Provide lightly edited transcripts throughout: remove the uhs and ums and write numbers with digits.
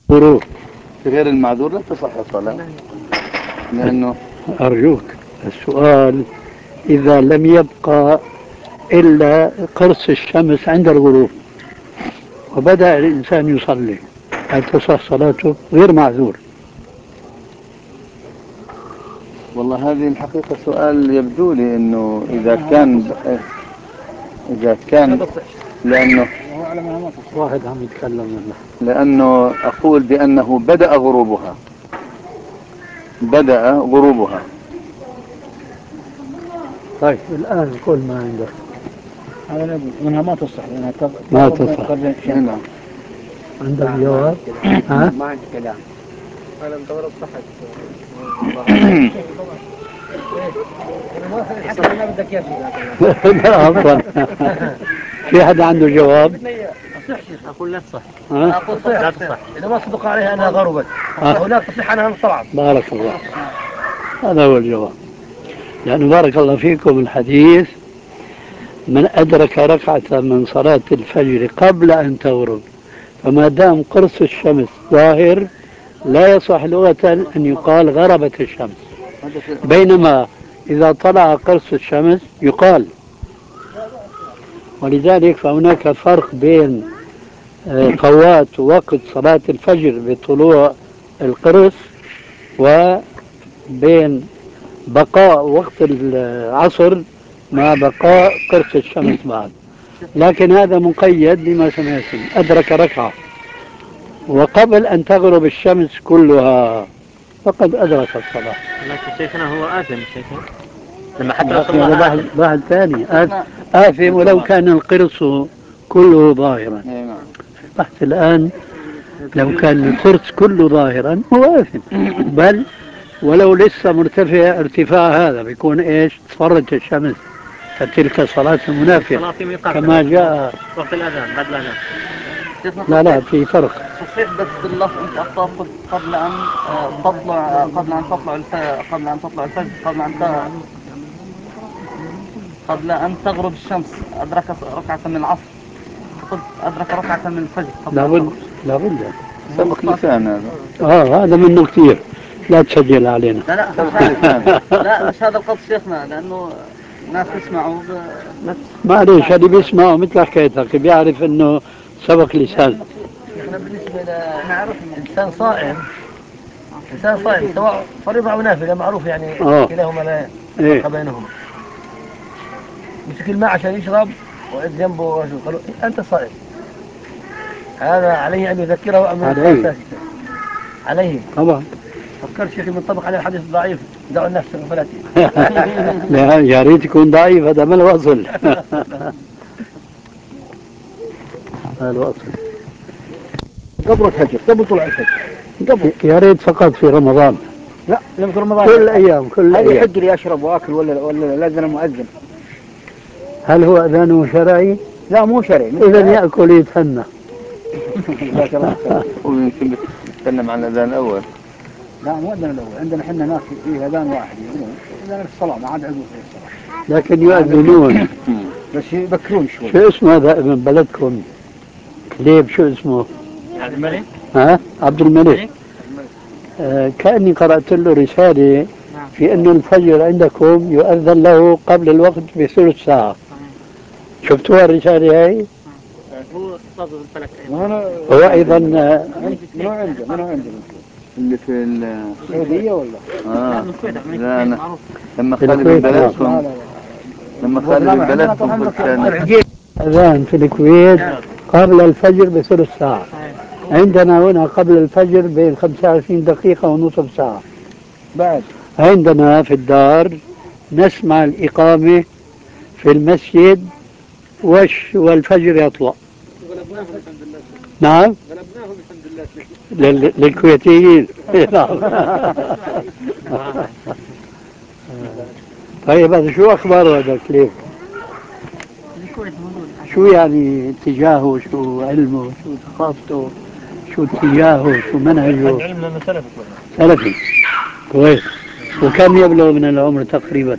غروب. غير المعذور لا تصح الصلاة لأنه أرجوك السؤال إذا لم يبقى إلا قرص الشمس عند الغروب وبدأ الإنسان يصلي هل تصح صلاته غير معذور؟ والله هذه الحقيقة سؤال يبدو لي أنه إذا كان لأنه واحد عم يتكلم منه. لأنه أقول بأنه بدأ غروبها. طيب الآن كل ما عندك. منها ما تصح لأنها ما تصح. نعم. عندك جواب؟ ها؟ ما عندي كلام. أنا مدور صحت. لا أفضل. في حد عنده جواب؟ أقول لا تصح. أقول لا تصح. إذا ما صدق عليها أنها غربت. هناك تصح عنها طبعا. بارك الله. هذا هو الجواب. لأنه بارك الله فيكم الحديث من أدرك ركعة من صلاة الفجر قبل أن تغرب فما دام قرص الشمس ظاهر لا يصح لغة أن يقال غربت الشمس، بينما إذا طلع قرص الشمس يقال. ولذلك فهناك فرق بين فوات وقت صلاة الفجر بطلوع القرص وبين بقاء وقت العصر مع بقاء قرص الشمس بعد. لكن هذا مقيد بما سمعتم أدرك ركعة وقبل أن تغرب الشمس كلها فقد أدرك الصلاة. لكن شيخنا هو آثم شيخنا لما حتى هذا بعد ثاني آثم ولو كان القرص كله ظاهرا. بحث الآن لو كان القرص كله ظاهرا هو آثم، بل ولو لسه مرتفع ارتفاع هذا بيكون ايش؟ تصفرت الشمس فتلك صلاة المنافق كما جاء وقت الأذان بعد الأذان. لا في فرق. تصحيح بس باللفظ انت اخطأت قبل ان تطلع الفجر قبل ان تغرب الشمس ادرك ركعة من العصر، قلت ادرك ركعة من الفجر لابد سبق لسان هذا. هذا منه كثير، لا تسجل علينا. لا مش هذا القصد شيخنا، لانه الناس يسمعوا معليش اللي بيسمعوا مثل حكايتك بيعرف انه سبق لسان. احنا بالنسبة لإنسان صائم سواء فريضة أو نافلة معروف يعني كلاهما لا فرق بينهما. مسك الماء عشان يشرب وعند جنبه رجل قالوا أنت صائم، هذا عليه أن يذكره أمر الأساسي عليه طبعا. فكر شيخي منطبق على الحديث الضعيف دعوا الناس فلاتي. لا يا ريت يكون ضعيف، هذا ما له أصل. ما له أصل. قبل الفجر قبل طلوع الفجر يا ريت فقط في رمضان. لا في رمضان كل أيام هل يحد لي أشرب وأكل ولا لازم المؤذن؟ هل هو أذانه شرعي؟ لا مو شرعي. إذا يأكل يتهنى. ويمكن نتكلم عن الأذان الأول. لا مو الأذان الأول، عندنا احنا ناس فيه أذان واحد يقولون أذان الصلاة ما عاد عقول في الصلاة، لكن يؤذنون بس يبكرون شوي. شو اسمه هذا ابن بلدكم؟ ليب شو اسمه؟ عبد الملك. عبد الملك. كأني قرأت له رسالة في أن الفجر عندكم يؤذن له قبل الوقت بثلث ساعة. شفتوها الرسالة هاي؟ هو اختصاص بالفلك. هو أيضا منو عنده اللي في السعودية ولا؟ لا أنا لما خالي ببلدكم أذان في الكويت قبل الفجر بثلث ساعة، عندنا هنا قبل الفجر بين 25 دقيقة ونصف ساعة. بعد عندنا في الدار نسمع الإقامة في المسجد والفجر يطلع. نعم للكويتيين. طيب هذا شو أخباره هذا الكليب؟ شو يعني اتجاهه، شو علمه، شو ثقافته، شو اتجاهه، شو منهجه؟ العلم لأنه سلفي كويس. وكم يبلغ من العمر تقريبا؟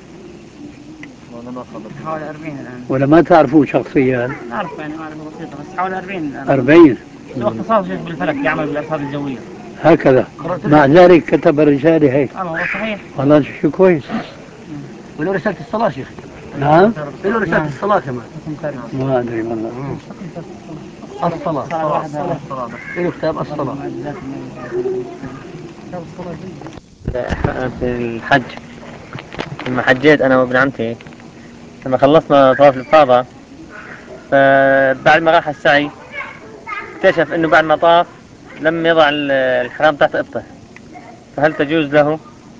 حوالي 40 الآن. ولا ما تعرفوه شخصيا؟ نعرف يعني معرفة بسيطة بس حوالي 40 الآن. 40 شو اختصاص شيخ بالفلك يعمل بالأرصاد الجوية؟ هكذا. مع ذلك كتب الرسالة هيك. هو صحيح. والله شيء كويس. وله رسالة الصلاة شيخ. نعم. له رسالة الصلاة كمان. ما أدري والله. الصلاة. له كتاب الصلاة. في الحج لما حجيت أنا وابن عمتي، لما خلصنا طواف الإفاضة فبعد ما راح السعي اكتشف أنه بعد ما طاف لم يضع الحرام تحت إبطه، فهل تجوز له؟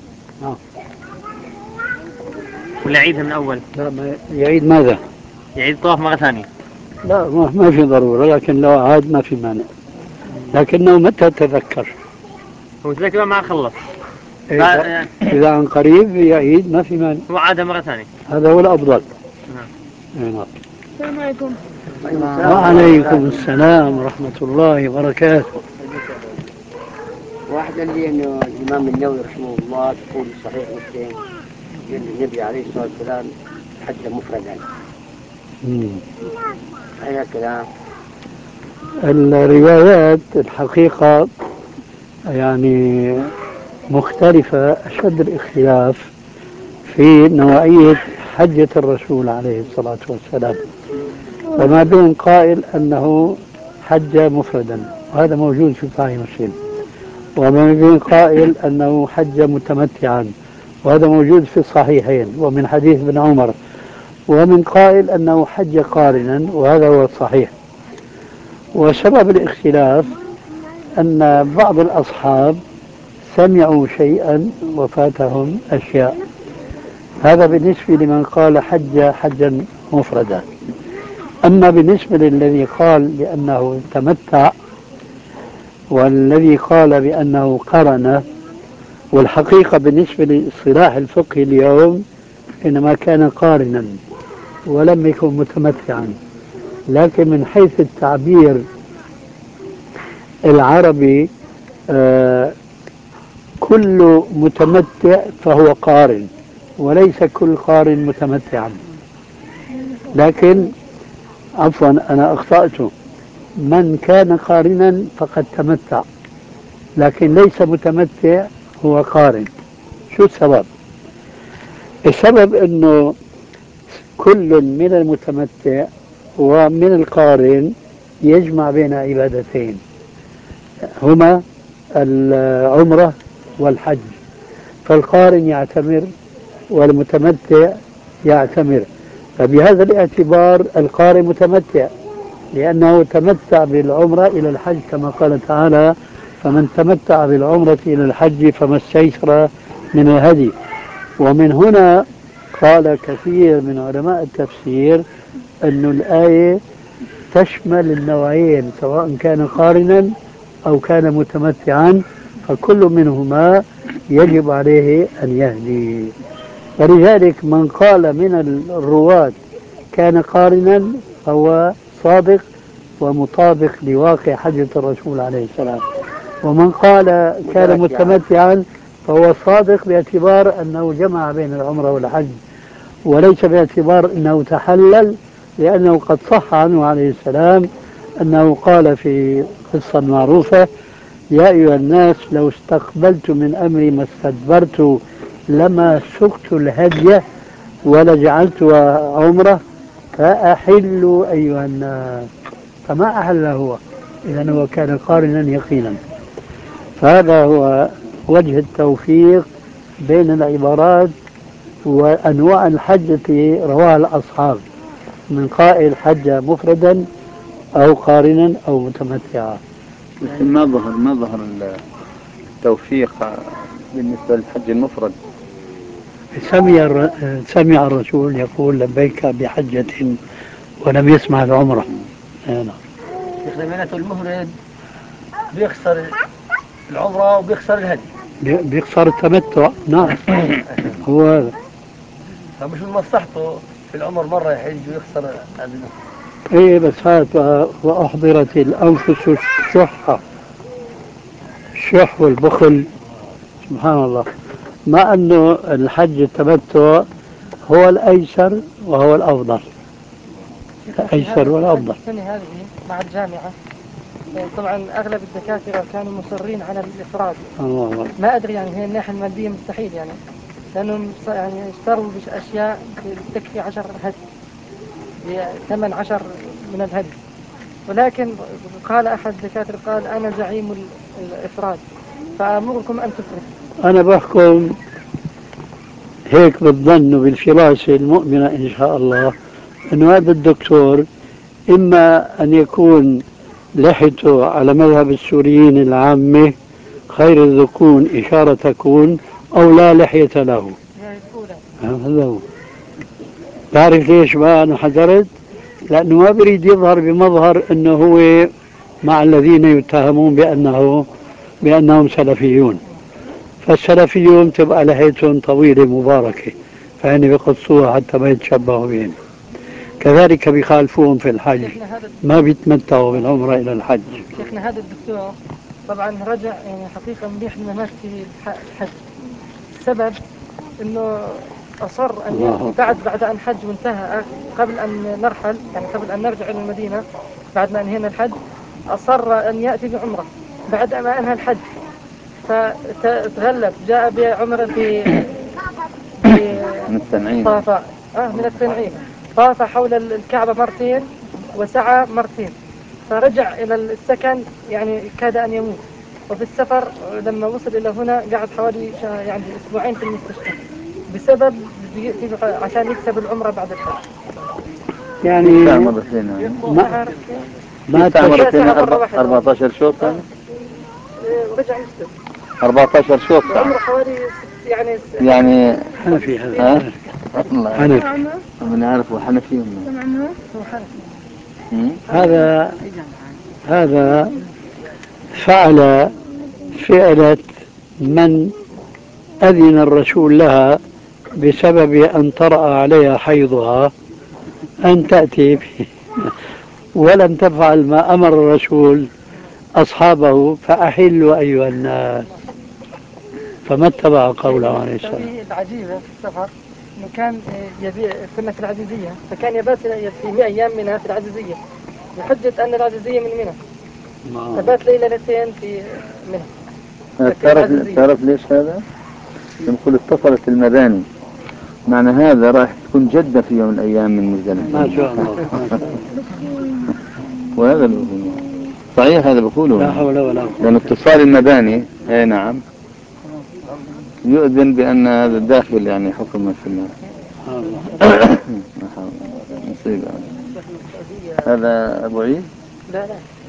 ولا يعيدها من أول؟ لا، ما يعيد ماذا؟ يعيد طواف مرة ثانية. لا، ما في ضرورة، لكن لو عاد ما في مانع، لكنه متى تذكر؟ هو تذكر ما خلص. إذا عن قريب يعيد ما في مانع. هو عادها مرة ثانية. هذا هو الأفضل. نعم. السلام عليكم. وعليكم السلام ورحمة الله وبركاته. واحد قال لي انه الامام النووي رحمه الله تقول صحيح مسلم ان النبي عليه الصلاه والسلام حج مفردا. هذا كلام. الروايات الحقيقة يعني مختلفة أشد الاختلاف في نوعية حجة الرسول عليه الصلاة والسلام، وما بين قائل أنه حج مفردا وهذا موجود في صحيح مسلم، وما بين قائل أنه حج متمتعا وهذا موجود في الصحيحين ومن حديث ابن عمر، ومن قائل أنه حج قارنا وهذا هو الصحيح. وسبب الاختلاف أن بعض الأصحاب سمعوا شيئا وفاتهم أشياء، هذا بالنسبة لمن قال حجا مفردا. أما بالنسبة للذي قال بأنه تمتع والذي قال بأنه قرن، والحقيقة بالنسبة للصلاح الفقهي اليوم إنما كان قارنا ولم يكن متمتعا، لكن من حيث التعبير العربي كل متمتع فهو قارن وليس كل قارن متمتعا. لكن عفوا أنا أخطأت، من كان قارنا فقد تمتع، لكن ليس متمتع هو قارن. شو السبب؟ السبب أنه كل من المتمتع ومن القارن يجمع بين عبادتين هما العمرة والحج، فالقارن يعتمر والمتمتع يعتمر، فبهذا الاعتبار القارن متمتع لأنه تمتع بالعمرة إلى الحج كما قال تعالى: فمن تمتع بالعمرة إلى الحج فما استيسر من الهدي. ومن هنا قال كثير من علماء التفسير أن الآية تشمل النوعين سواء كان قارنا أو كان متمتعا، فكل منهما يجب عليه أن يهدي. ولذلك من قال من الرواة كان قارنا فهو صادق ومطابق لواقع حجة الرسول عليه السلام، ومن قال كان متمتعا فهو صادق باعتبار أنه جمع بين العمرة والحج وليس باعتبار أنه تحلل، لأنه قد صح عنه عليه السلام أنه قال في قصة معروفة: يا أيها الناس لو استقبلت من أمري ما استدبرت لما سقت الهدي ولجعلتها عمرة فأحلوا أيها الناس، فما أحل هو، إذن هو كان قارنا يقينا. فهذا هو وجه التوفيق بين العبارات وأنواع الحج التي رواها الأصحاب، من قائل حج مفردا أو قارنا أو متمتعا. لكن ما ظهر التوفيق بالنسبة للحج المفرد. سمع الرسول يقول لبيك بحجة ولم يسمع العمرة. نعم. معناته المفرد بيخسر العمرة وبيخسر الهدي، بيخسر التمتع. نعم. هو هذا. فمش من مصلحته في العمر مرة يحج ويخسر هذا. ايه بس هذا وأحضرت الأنفس الشح والبخل، سبحان الله، مع أنه الحج التمتع هو الأيسر وهو الأفضل. الأيسر والأفضل. السنة هذه مع الجامعة طبعا أغلب الدكاترة كانوا مصرين على الإفراد. الله. ما أدري يعني هي الناحية المادية مستحيل يعني، لأنهم يعني اشتروا أشياء تكفي 10 هدي بثمن 10 من الهدي. ولكن قال أحد الدكاترة قال أنا زعيم الإفراد، فأمركم أن تفردوا. أنا بحكم هيك بالظن وبالفراسة المؤمنة إن شاء الله أنه هذا الدكتور إما أن يكون لحيته على مذهب السوريين العامة خير الذكون إشارة تكون أو لا لحية له. هذا هو. تعرف ليش بقى أنا حذرت؟ لأنه ما بريد يظهر بمظهر أنه هو مع الذين يتهمون بأنهم سلفيون. فالسلفيون تبقى لحيتهم طويلة مباركة، فهن بيقصوها حتى ما يتشبهوا بهم. كذلك بيخالفوهم في الحج، ما بيتمتعوا بالعمرة إلى الحج. شيخنا هذا الدكتور طبعا رجع يعني حقيقة مليح لما في الحج. السبب انه اصر ان يأتي بعد ان حج وانتهى، قبل ان نرحل يعني قبل ان نرجع الى المدينة بعد ما انهينا الحج، اصر ان يأتي بعمرة بعد ما انهى الحج. فتغلب جاء بعمرة من التنعيم. طاف من التنعيم، طاف حول الكعبة مرتين وسعى مرتين، فرجع إلى السكن يعني كاد أن يموت. وفي السفر لما وصل إلى هنا قعد حوالي يعني أسبوعين في المستشفى بسبب عشان يكسب العمرة بعد الحج. يعني ما مرتين 14 شوط ورجع يكسب 14 شوط عمره حوالي يعني حنفي هذا حنفي من عارف حنفي هذا فعل فعلة من أذن الرسول لها بسبب أن طرأ عليها حيضها أن تأتي ولم تفعل ما أمر الرسول أصحابه فأحلوا أيها الناس، فما اتبع قوله عليه السلام. العجيبة في السفر إنه كان كنا في العزيزية، فكان يبات في أيام منها في العزيزية بحجة أن العزيزية من منى، فبات ليلتين في منى. تعرف ليش هذا؟ نقول اتصلت المباني، معنى هذا راح تكون جدة في يوم من الأيام من مزدلفة. ما شاء الله. وهذا اللي بقوله صحيح، هذا بقوله لا حول ولا قوة. لأن اتصال المباني اي نعم يؤذن بأن هذا داخل يعني حكم في الناس. مصيبة. هذا أبو عيد؟ لا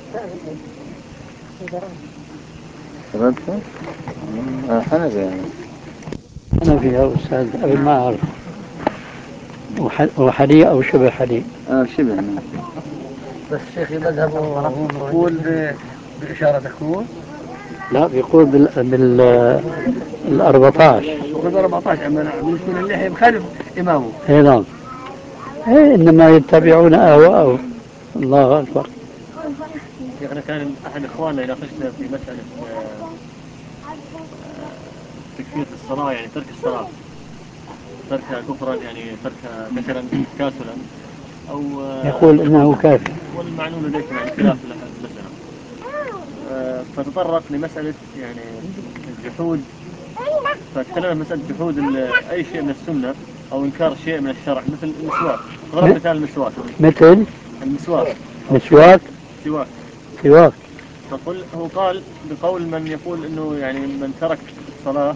فرنسا؟ حنفي يعني. حنفي يا أستاذ قبل ما أعرف. وحليء أو شبه حليء. شبه نعم. بس شيخي مذهبه يقول بإشارة تكون؟ لا بيقول بال 14. يقول 14 من يكون اللحية بخلف إمامه. اي نعم. إنما يتبعون أهواءه. الله أكبر. شيخنا كان أحد إخواننا يناقشنا في مسألة تكفير الصلاة، يعني ترك الصلاة، تركها كفرا يعني تركها كسرا كاسلا أو يقول إنه كافر. والمعلوم لديكم يعني خلاف المسألة. فتطرق لمسألة يعني الجحود، فتكلم مسألة جحود أي شيء من السنة أو إنكار شيء من الشرع مثل المسواك. ضرب مثال المسواك. مثل المسواك. سواك. فقل هو قال بقول من يقول إنه يعني من ترك الصلاة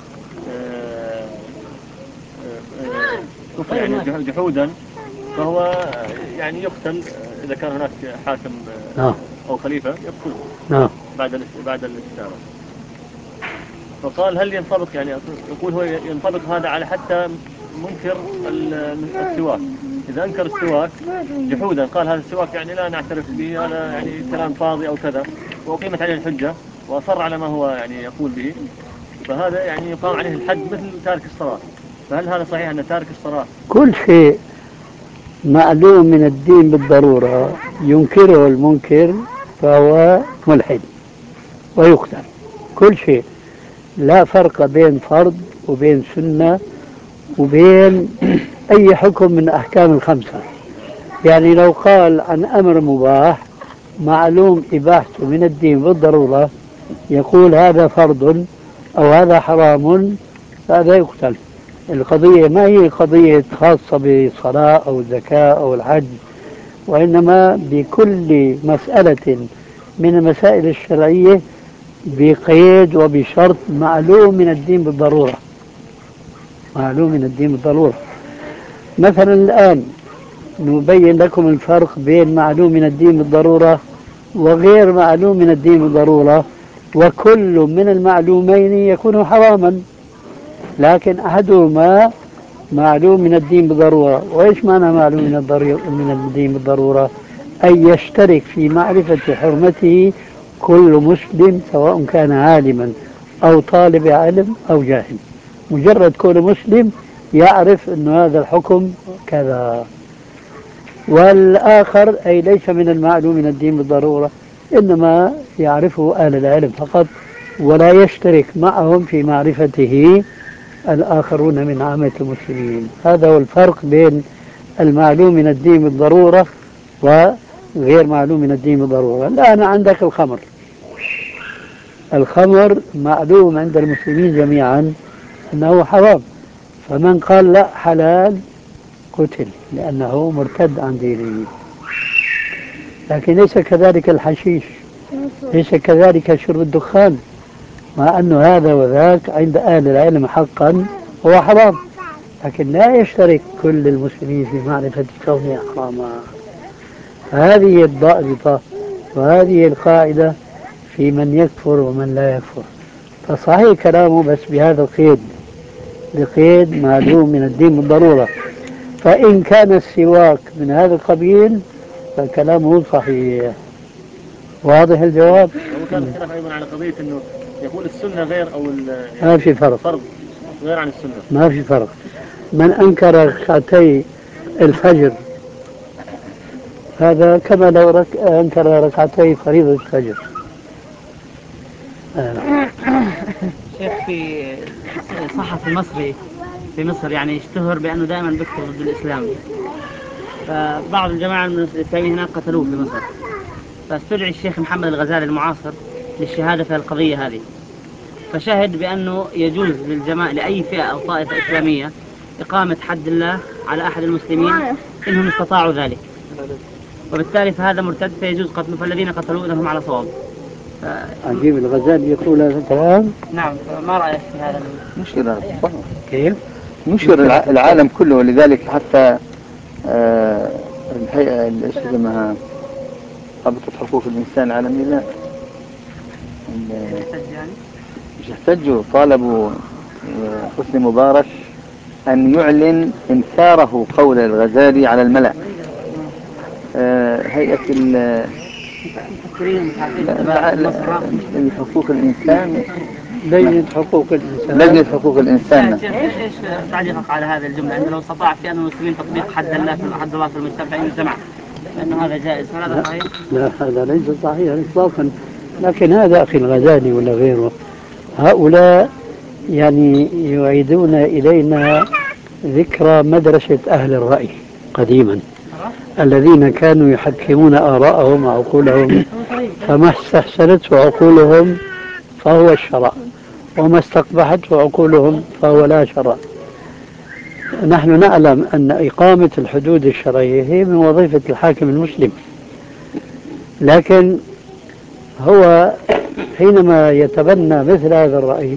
كفر يعني جحودا فهو يعني يقتل إذا كان هناك حاكم أو خليفة يقتله بعد الاستتابة. فقال هل ينطبق يعني يقول هو ينطبق هذا على حتى منكر السواك، إذا أنكر السواك جحودا قال هذا السواك يعني لا نعترف به، هذا يعني كلام فاضي أو كذا، وأقيمت عليه الحجة وأصر على ما هو يعني يقول به، فهذا يعني يقام عليه الحد مثل تارك الصلاة. فهل هذا صحيح أن تارك الصلاة كل شيء معلوم من الدين بالضرورة ينكره المنكر فهو ملحد ويقتل؟ كل شيء، لا فرق بين فرض وبين سنة وبين أي حكم من أحكام الخمسة. يعني لو قال عن أمر مباح معلوم إباحته من الدين بالضرورة يقول هذا فرض أو هذا حرام، فهذا يقتل. القضية ما هي قضية خاصة بالصلاة أو الزكاة أو الحج، وإنما بكل مسألة من المسائل الشرعية بقيد وبشرط معلوم من الدين بالضرورة. معلوم من الدين بالضرورة. مثلا الآن نبين لكم الفرق بين معلوم من الدين بالضرورة وغير معلوم من الدين بالضرورة، وكل من المعلومين يكون حراما، لكن أحدهما معلوم من الدين بالضرورة. وإيش معنى معلوم من الدين بالضرورة؟ أن يشترك في معرفة حرمته كل مسلم، سواء كان عالما أو طالب علم أو جاهل. مجرد كل مسلم يعرف أن هذا الحكم كذا. والآخر أي ليس من المعلوم من الدين بالضرورة، إنما يعرفه أهل العلم فقط، ولا يشترك معهم في معرفته الآخرون من عامة المسلمين. هذا هو الفرق بين المعلوم من الدين بالضرورة وغير معلوم من الدين بالضرورة. الآن عندك الخمر. الخمر معلوم عند المسلمين جميعا أنه حرام، فمن قال لا حلال قتل لأنه مرتد عن دينه. لكن ليس كذلك الحشيش، ليس كذلك شرب الدخان، مع أن هذا وذاك عند أهل العلم حقا هو حرام، لكن لا يشترك كل المسلمين في معرفة كونه حراما. هذه الضابطة وهذه القاعدة في من يكفر ومن لا يكفر. فصحيح كلامه بس بهذا القيد، بقيد معلوم من الدين بالضرورة. فإن كان السواك من هذا القبيل فكلامه صحيح. واضح الجواب؟ وكان الخلاف أيضا على قضية أنه يقول السنة غير أو ما في فرق، فرض غير عن السنة. ما في فرق. من أنكر ركعتي الفجر هذا كما لو أنكر ركعتي فريضة الفجر. شيخ، في صحفي مصري في مصر يعني اشتهر بأنه دائما بيكتب ضد الإسلام، فبعض الجماعة من الإسلاميين هناك قتلوه في مصر، فاستدعي الشيخ محمد الغزالي المعاصر للشهادة في القضية هذه، فشهد بأنه يجوز للجماعة لأي فئة أو طائفة إسلامية إقامة حد الله على أحد المسلمين إنهم استطاعوا ذلك، وبالتالي فهذا مرتد فيجوز قتله، فالذين قتلوه إذا هم على صواب. عجيب الغزالي يقول هذا الكلام. نعم، ما رأيك في هذا؟ نشر هذا صح. كيف؟ نشر العالم كله، ولذلك حتى الهيئة اللي اسمها رابطة حقوق الإنسان العالمية لا مش احتجوا، طالبوا حسني مبارك أن يعلن إنكاره قول الغزالي على الملأ. هيئة حقوق الإنسان، لجنة حقوق الإنسان. لجنة حقوق الإنسان. ايش تعليقك على هذه الجملة؟ أنت لو استطاع فئة من المسلمين تطبيق حد الله في المجتمع فإن الجماعة لأنه هذا جائز، فهذا صحيح؟ لا، هذا ليس صحيح إطلاقا. لكن هذا أخي الغزالي ولا غيره، هؤلاء يعني يعيدون إلينا ذكرى مدرسة أهل الرأي قديما، الذين كانوا يحكمون آراءهم وعقولهم، فما استحسنته عقولهم فهو الشرع، وما استقبحته عقولهم فهو لا شرع. نحن نعلم أن إقامة الحدود الشرعية هي من وظيفة الحاكم المسلم، لكن هو حينما يتبنى مثل هذا الرأي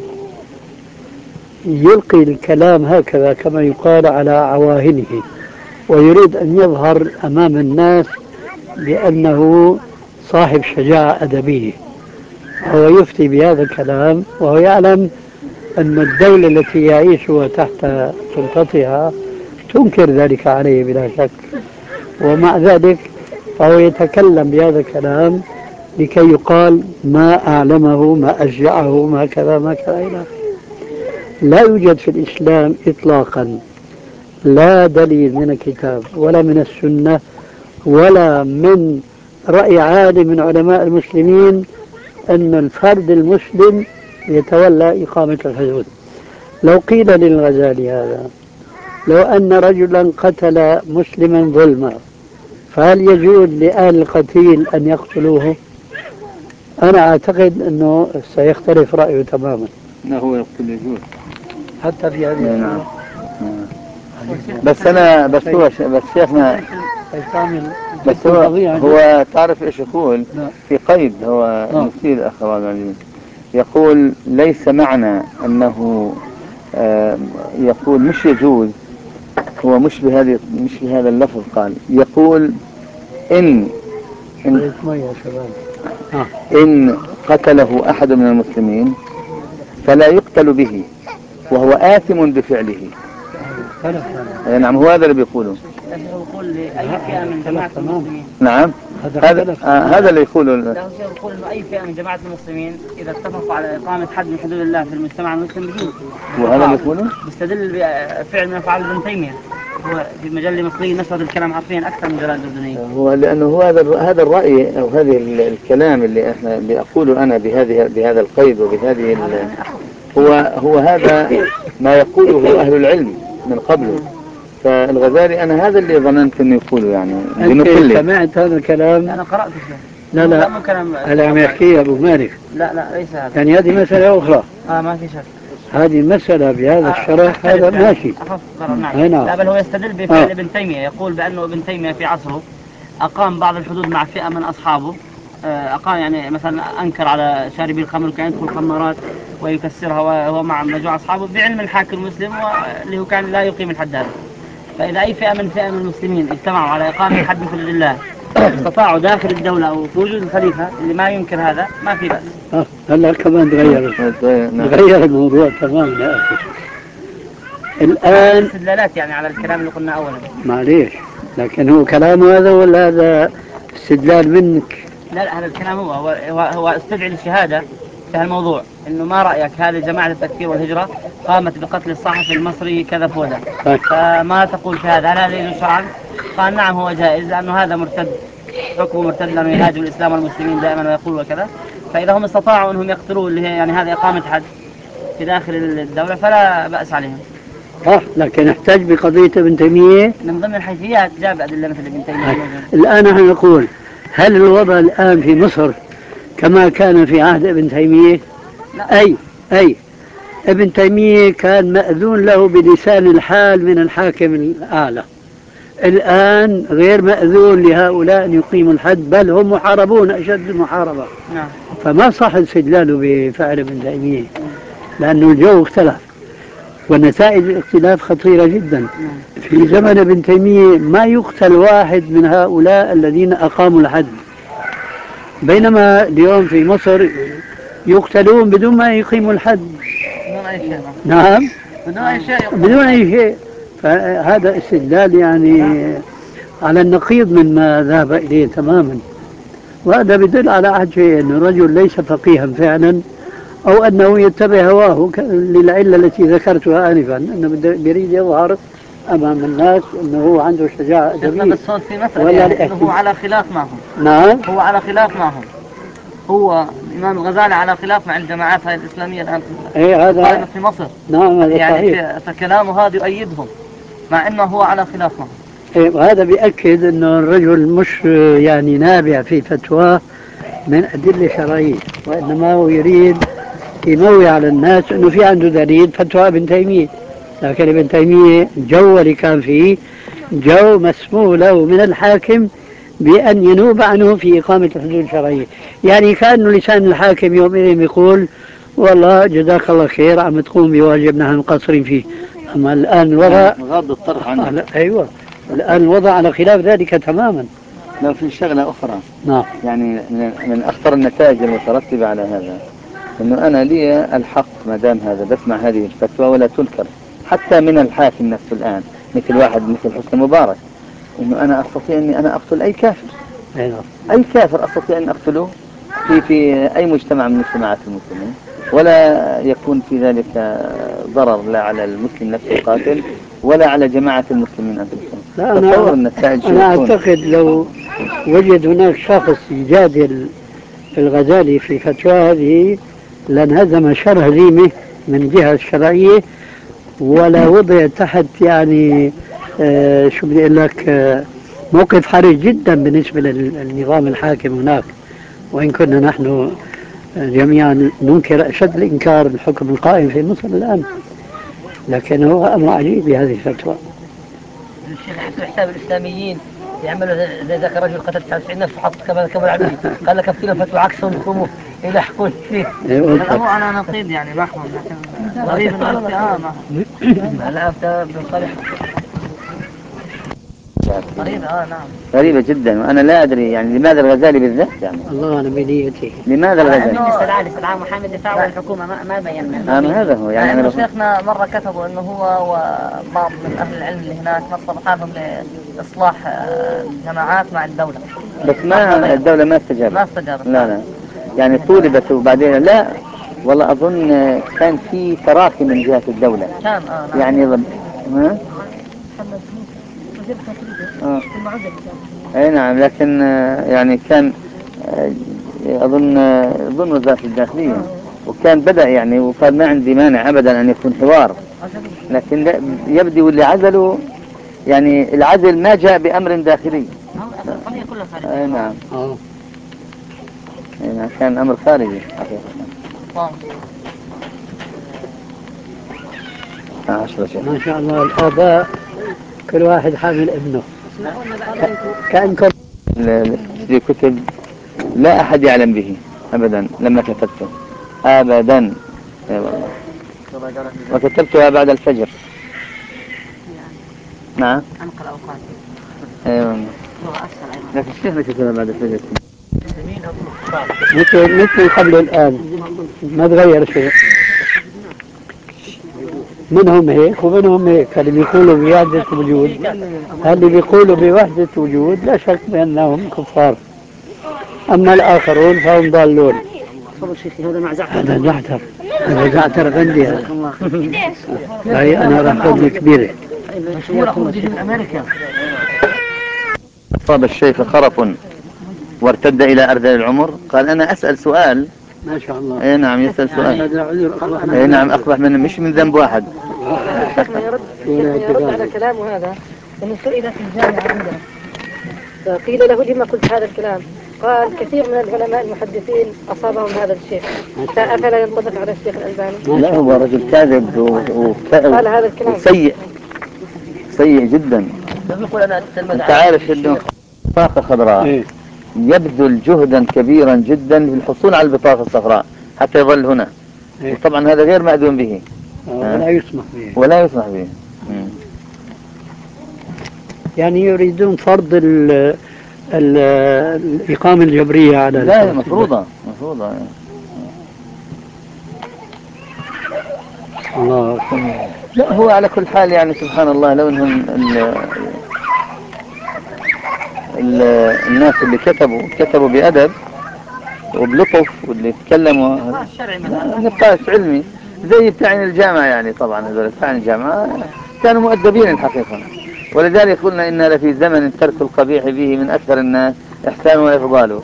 يلقي الكلام هكذا كما يقال على عواهنه، ويريد أن يظهر أمام الناس بأنه صاحب شجاعة أدبية، هو يفتي بهذا الكلام وهو يعلم أن الدولة التي يعيشها تحت سلطتها تنكر ذلك عليه بلا شك، ومع ذلك فهو يتكلم بهذا الكلام لكي يقال ما أعلمه، ما أشجعه، ما كذا ما كذا إلى آخره. لا يوجد في الإسلام إطلاقا لا دليل من الكتاب ولا من السنة ولا من رأي عالم من علماء المسلمين أن الفرد المسلم يتولى إقامة الحدود. لو قيل للغزالي هذا، لو أن رجلا قتل مسلما ظلما فهل يجوز لأهل القتيل أن يقتلوه؟ أنا أعتقد أنه سيختلف رأيه تماما. لا هو يقتل يجوز حتى في هذه نعم. الصورة. بس أنا بس هو بس شيخنا بس هو تعرف إيش يقول في قيد هو مفيد أخوان العزيز يقول ليس معنى أنه يقول مش يجوز هو مش بهذا اللفظ قال يقول إن إن قتله أحد من المسلمين فلا يقتل به وهو آثم بفعله. نعم هو هذا اللي بيقوله. يقول لأي فئة من جماعة المسلمين. نعم هذا اللي يقوله. لا هو يقول إنه أي فئة من جماعة المسلمين إذا اتفقوا على إقامة حد من حدود الله في المجتمع المسلم بيجوز. وهذا اللي يقوله؟ بيستدل بفعل من أفعال ابن تيمية. هو في مجلة مصرية نشر الكلام حرفيا أكثر من جرائد أردنية. هو لأنه هو هذا الرأي أو هذه الكلام اللي أقوله أنا بهذا القيد وبهذه هو هذا ما يقوله أهل العلم من قبله. فالغزالي أنا هذا اللي ظننت أنه يقوله يعني. أنت سمعت هذا الكلام؟ أنا قرأت فيه. لا أنا عم يحكي أبو مالك. لا ليس هذا. يعني هذه مسألة أخرى. ما في شك. هذه المسألة بهذا الشرح هذا ماشي. نعم. لا بل هو يستدل بفعل ابن تيمية يقول بأنه ابن تيمية في عصره أقام بعض الحدود مع فئة من أصحابه. أقام يعني مثلا أنكر على شاربي الخمر كان يدخل خمارات ويكسرها وهو مع مجموعة أصحابه بعلم الحاكم المسلم واللي هو كان لا يقيم الحد هذا. فإذا أي فئة من المسلمين اجتمعوا على إقامة حد من حدود الله استطاعوا داخل الدولة أو في وجود الخليفة اللي ما ينكر هذا ما في بأس. هلا كمان تغير الموضوع تماما يا أخي. الآن استدلالات يعني على الكلام اللي قلنا أولا. معليش لكن هو كلامه هذا ولا هذا استدلال منك؟ لا هذا الكلام هو استدعي الشهادة في هالموضوع إنه ما رأيك هذه جماعة التكفير والهجرة قامت بقتل الصحفي المصري كذا فودا فما تقول في هذا هل هذا يجوز شرعا؟ قال نعم هو جائز لأنه هذا مرتد حكمه مرتد لأنه يهاجم الإسلام والمسلمين دائما ويقول وكذا فإذا هم استطاعوا أنهم يقتلوا اللي هي يعني هذا إقامة حد في داخل الدولة فلا بأس عليهم. لكن نحتاج بقضية ابن تيمية من ضمن الحيثيات جاب أدلة مثل ابن تيمية. الآن نحن نقول هل الوضع الآن في مصر كما كان في عهد ابن تيمية؟ أي ابن تيمية كان مأذون له بلسان الحال من الحاكم الأعلى. الآن غير مأذون لهؤلاء أن يقيموا الحد بل هم محاربون أشد المحاربة. فما صح استدلاله بفعل ابن تيمية لأنه الجو اختلف ونتائج الاختلاف خطيرة جدا. في زمن ابن تيمية ما يقتل واحد من هؤلاء الذين أقاموا الحد بينما اليوم في مصر يقتلون بدون ما يقيموا الحد. نعم بدون أي شيء. فهذا استدلال يعني على النقيض مما ذهب إليه تماما وهذا يدل على أحد شيء أنه الرجل ليس فقيها فعلا أو أنه يتبع هواه للعلة التي ذكرتها آنفا أنه يريد يظهر أمام الناس أنه هو عنده شجاعة أدبية. بس هون في مسألة يعني هو على خلاف معهم. نعم هو على خلاف معهم. هو الإمام الغزالي على خلاف مع الجماعات هاي الإسلامية الآن هذا في مصر. نعم هذا يعني صحيح. فكلامه هذا يؤيدهم مع أنه هو على خلاف معهم. وهذا بيأكد أنه الرجل مش يعني نابع في فتواه من أدلة شرعية وإنما هو يريد ينوي على الناس أنه في عنده دليل فتوى ابن تيمية. لكن ابن تيمية جو اللي كان فيه جو مسموح له من الحاكم بأن ينوب عنه في إقامة الحدود الشرعية. يعني كأنه لسان الحاكم يومئذ يقول والله جزاك الله خير عم تقوم بواجب نحن مقصرين فيه. أما الآن الوضع غض الطرف عنه. أيوة الآن الوضع على خلاف ذلك تماما. لو في شغلة أخرى نعم. يعني من أخطر النتائج المترتبة على هذا إنه أنا لي الحق ما دام هذا بسمع هذه الفتوى ولا تنكر حتى من الحاكم نفسه الآن مثل واحد مثل حسني مبارك إنه أنا أستطيع إني أنا أقتل أي كافر. أي كافر أستطيع أن أقتله في أي مجتمع من مجتمعات المسلمين ولا يكون في ذلك ضرر لا على المسلم نفسه القاتل ولا على جماعة المسلمين أنفسهم. تصور النتائج. أنا أعتقد لو وجد هناك شخص يجادل الغزالي في فتوى هذه لانهزم شر هزيمة من الجهة الشرعية ولا وضع تحت يعني شو بدي أقول لك موقف حرج جدا بالنسبة للنظام الحاكم هناك، وإن كنا نحن جميعا ننكر أشد الإنكار الحكم القائم في مصر الآن، لكن هو أمر عجيب بهذه الفتوى. الشيخ يحسب حساب الإسلاميين يعملوا زي ذاك الرجل قتل 99 نفس وحط كما العميل قال لك افتلوا فتوى عكسهم يقوموا يلحقون فيه. هذا مو على نقيض يعني بحهم، لكن غريب الافتاء لا أفتى بصالح غريبة. نعم غريبة جدا، وأنا لا أدري يعني لماذا الغزالي بالذات يعني. الله أنا بنيتي. لماذا الغزالي؟ استدعاء محامي الدفاع والحكومة ما بين. هذا هو يعني أنا شيخنا مرة كتبوا أنه هو وبعض من أهل العلم اللي هناك نصب حالهم لإصلاح الجماعات مع الدولة، بس ما الدولة ما استجابت. لا يعني طولبت وبعدين لا والله أظن كان في تراخي من جهة الدولة كان نعم. يعني اي نعم، لكن يعني كان أظن وزارة الداخلية، وكان بدأ يعني وقال ما عندي مانع أبدا أن يكون حوار، لكن يبدو اللي عزلوا يعني العزل ما جاء بأمر داخلي. القضية كلها خارجية. اي نعم. نعم كان أمر خارجي حقيقة. 10 شيء. ما شاء الله الآباء كل واحد حامل ابنه كأنكم في كتب لا أحد يعلم به أبدا لما كتبته أبدا. اي والله وكتبتها بعد الفجر. نعم أنقل أوقات. اي والله لغة أسهل أيضا. لكن الشيخ كتبها بعد الفجر. مثل قبل الآن ما تغير شيء، منهم هيك ومنهم هيك، اللي بيقولوا بوحدة وجود، اللي بيقولوا بوحدة وجود لا شك بأنهم كفار، أما الآخرون فهم ضالون. تفضل شيخي هذا مع زعتر. هذا زعتر غندي هذا. هاي أنا راح أخذ كبيرة. مشهور أخوه في أمريكا. أصاب الشيخ خرف وارتد إلى أرذل العمر، قال أنا أسأل سؤال. ما شاء الله. اي نعم يسأل سؤال. هذا عذر أقبح. اي نعم أقبح من مش من ذنب واحد. شيخنا يرد على كلامه هذا، أنه سئل في الجامعة عندنا فقيل له لما قلت هذا الكلام، قال كثير من العلماء المحدثين أصابهم هذا الشيء، أفلا ينطبق على الشيخ الألباني؟ لا هو رجل كاذب قال هذا الكلام سيء جدا. أنت عارف أنه بطاقة خضراء يبذل جهدا كبيرا جدا للحصول على البطاقة الصفراء حتى يظل هنا، وطبعا هذا غير مأذون به ولا يسمح به. يعني يريدون فرض الإقامة الجبرية على لا مفروضة. الله. لا هو على كل حال يعني سبحان الله، لو انهم الناس اللي كتبوا بأدب وبلطف، واللي تكلموا نقاش علمي زي بتاعين الجامعة يعني. طبعا هذول بتاعين الجامعة كانوا مؤدبين الحقيقة، ولذلك قلنا إن لفي زمن ترك القبيح به من أكثر الناس إحسان وإفضال.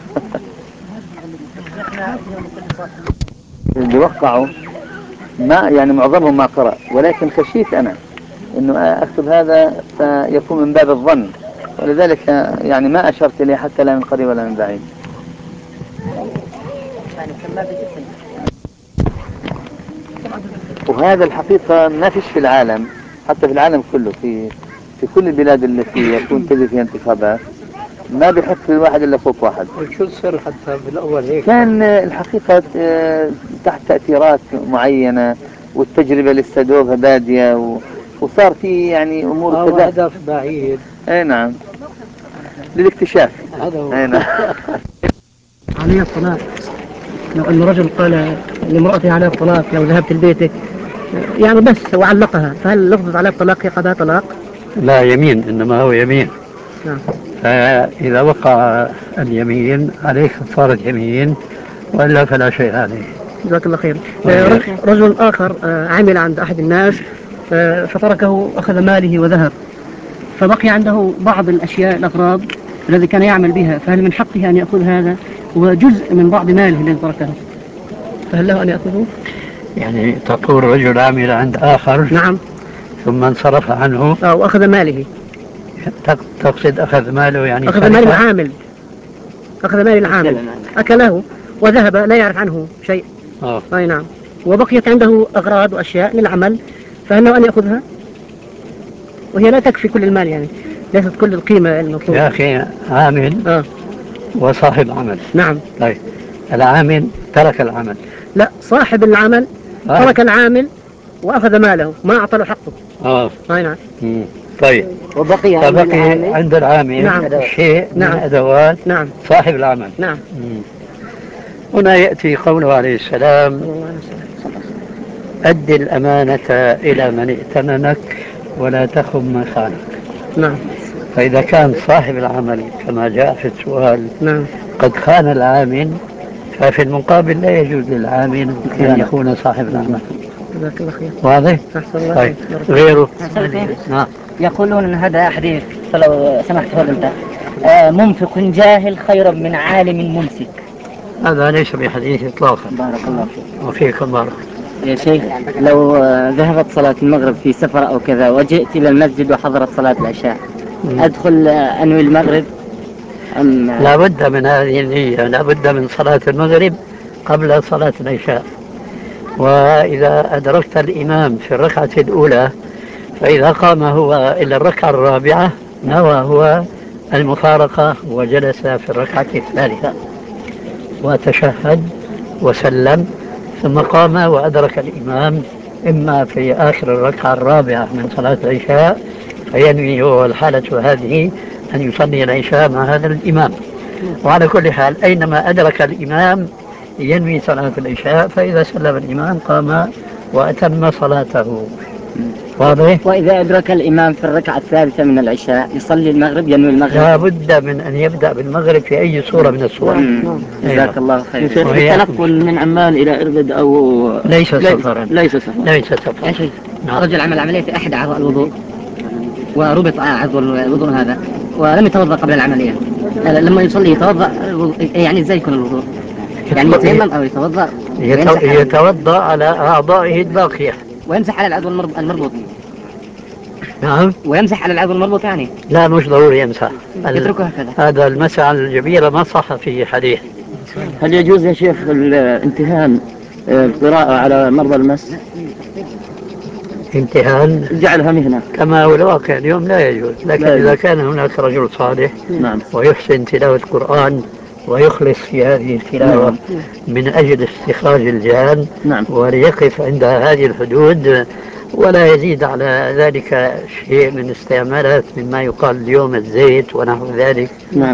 اللي وقعوا ما يعني معظمهم ما قرأ، ولكن خشيت أنا إنه أكتب هذا فيكون من باب الظن، ولذلك يعني ما أشرت إليه حتى لا من قريب ولا من بعيد. وهذا الحقيقة ما فيش في العالم، حتى في العالم كله، في كل البلاد التي يكون تجري فيها انتخابات ما بيحط الواحد إلا صوت واحد. وشو السر حتى بالأول هيك؟ كان الحقيقة تحت تأثيرات معينة، والتجربة اللي استدوبها بادية، وصار في يعني أمور هدف بعيد. اي نعم للاكتشاف. هذا هو. اي نعم. علي الطلاق، لو أن رجل قال لامرأته على الطلاق لو ذهبت لبيتك يعني بس وعلقها، فهل لفظة على الطلاق هي قضاء طلاق؟ لا يمين، إنما هو يمين. فإذا وقع اليمين عليه كفارة يمين، وإلا فلا شيء عليه. جزاك الله خير. رجل آخر عمل عند أحد الناس فتركه أخذ ماله وذهب، فبقي عنده بعض الأشياء الأغراض الذي كان يعمل بها، فهل من حقه أن يأخذ هذا وجزء من بعض ماله الذي تركه، فهل له أن يأخذه؟ يعني تقول رجل عمل عند آخر. نعم. ثم انصرف عنه وأخذ ماله. تقصد أخذ ماله يعني أخذ مال العامل، أخذ مال العامل أكله وذهب لا يعرف عنه شيء. أي نعم. وبقيت عنده أغراض وأشياء للعمل، فهل له أن يأخذها؟ وهي لا تكفي كل المال يعني، ليست كل القيمة المطلوبة. يا أخي عامل وصاحب عمل. نعم. طيب العامل ترك العمل. لا، صاحب العمل ترك العامل وأخذ ماله، ما أعطى له حقه. أي نعم. طيب فبقي عند العامل نعم. شيء من أدوات صاحب العمل. نعم. هنا يأتي قوله عليه السلام: أد الأمانة إلى من ائتمنك ولا تخن من خانك. نعم. فإذا كان صاحب العمل كما جاء في السؤال قد خان العامل، ففي المقابل لا يجوز للعامل أن يكون صاحب العمل. واضح؟ طيب غيره. نعم. يقولون ان هذا حديث، فلو سمحت تفضل انت. منفق جاهل خير من عالم ممسك. هذا ليس بحديث اطلاقا. بارك الله فيك. وفيكم بارك. يا شيخ، لو ذهبت صلاة المغرب في سفر او كذا وجئت الى المسجد وحضرت صلاة العشاء، ادخل انوي المغرب ام لا بد من هذه النية، لا بد من صلاة المغرب قبل صلاة العشاء. وإذا أدركت الإمام في الركعة الأولى، فإذا قام هو إلى الركعة الرابعة نوى هو المفارقة وجلس في الركعة الثالثة وتشهد وسلم، ثم قام وأدرك الإمام إما في آخر الركعة الرابعة من صلاة العشاء، فينوي هو الحالة هذه أن يصلي العشاء مع هذا الإمام. وعلى كل حال أينما أدرك الإمام ينوي صلاة العشاء، فإذا سلم الإمام قام وأتم صلاته. واضح؟ وإذا أدرك الإمام في الركعة الثالثة من العشاء يصلي المغرب، ينوي المغرب. لا بد من أن يبدأ بالمغرب في أي صورة من الصور. جزاك الله خير. التنقل من عمان إلى إربد أو ليس سفرا. ليس سفرا. يا شيخ، رجل عمل عملية في أحد أعضاء الوضوء وربط عضو الوضوء هذا ولم يتوضأ قبل العملية. لما يصلي يتوضأ، يعني ازاي يكون الوضوء؟ يعني يتيمم أو يتوضأ؟ يتوضأ على أعضائه الباقية ويمسح على العضو المربوط. نعم. ويمسح على العضو المربوط يعني؟ لا مش ضروري يمسح، يتركه هكذا. هذا المسح على الجبيرة ما صح فيه حديث. هل يجوز يا شيخ الامتهان القراءة على مرضى المس؟ امتهان جعلها مهنة كما هو الواقع اليوم لا يجوز، لكن إذا كان هناك رجل صالح ويحسن تلاوة القرآن ويخلص في هذه التلاوة من أجل استخراج الجان وليقف عند هذه الحدود ولا يزيد على ذلك شيء من استعمالات مما يقال اليوم الزيت ونحو ذلك،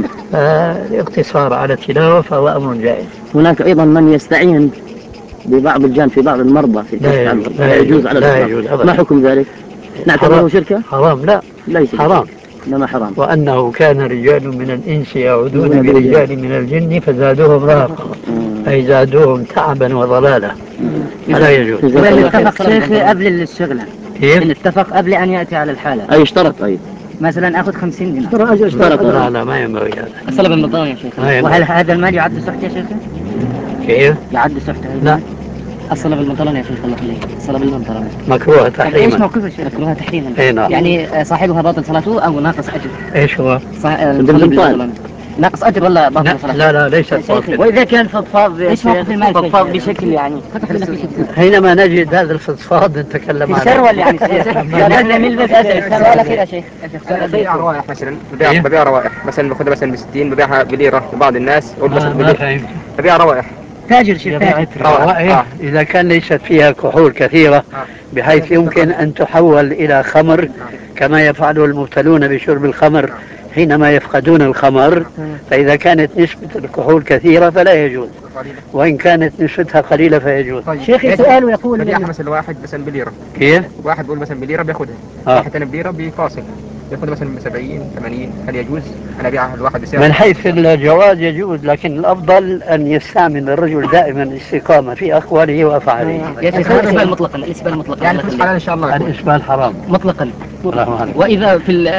الاقتصار على التلاوة فهو أمر جائز. هناك أيضا من يستعين ببعض الجان في بعض المرضى في لا يجوز على لا يجوز. ما حكم ذلك؟ نعتبره شركة؟ حرام. لا ليس حرام، إنما حرام. وأنه كان رجال من الإنس يعودون برجال من الجن فزادوهم رهقا، أي زادوهم تعبا وضلالا. لا يجوز. اتفق شيخ قبل الشغلة، إن اتفق قبل أن يأتي على الحالة. أي اشترط مثلا أخذ 50 دينار. اشترط. لا ما ينبغي هذا. الصلاة بالنظام يا شيخ. وهل هذا المال يعد سحت يا شيخ؟ كيف؟ يعد سحت؟ لا. الصلاة بالبنطلون يا شيخ الله يخليك. الصلاة بالبنطلون مكروه تحريما. ايش موقفه الشيخ؟ مكروه تحريما. نعم. يعني صاحبها باطل صلاته او ناقص اجر؟ ايش هو؟ بالبنطلون ناقص اجر ولا باطل صلاته؟ لا ليس باطل. واذا كان فضفاض ايش موقف المال؟ فضفاض بشكل يعني حينما نجد هذا الفضفاض نتكلم عنه. الشر ولا يعني لازم نلبس الشر ولا كذا شيخ؟ ببيع روائح مثلا، ببيع روائح مثلا، باخذها مثلا ب 60 ببيعها بليره لبعض الناس. ما فهمت. ببيع روائح. تاجر شيخ. روائح إذا كان ليست فيها كحول كثيرة بحيث يمكن أن تحول إلى خمر كما يفعل المبتلون بشرب الخمر حينما يفقدون الخمر، فإذا كانت نسبة الكحول كثيرة فلا يجوز، وإن كانت نسبتها قليلة فيجوز. شيخ سؤال ويقول ببيعها مثلا واحد مثلا بليره. كيف؟ واحد بيقول مثلا بليره بياخذها، واحد ثاني بليره بفاصل ياخذها مثلا ب 70 80. هل يجوز أنا أبيعها الواحد بسعر؟ من حيث الجواز يجوز، لكن الأفضل أن يستعمل الرجل دائما الاستقامة في أقواله وأفعاله. يا شيخ الإسبال مطلقا، الإسبال مطلقا يعني فلوس حلال إن شاء الله. الإسبال حرام مطلقا. وإذا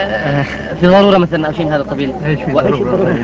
في ضرورة مثلا أو شيء من هذا القبيل. ايش في ضرورة؟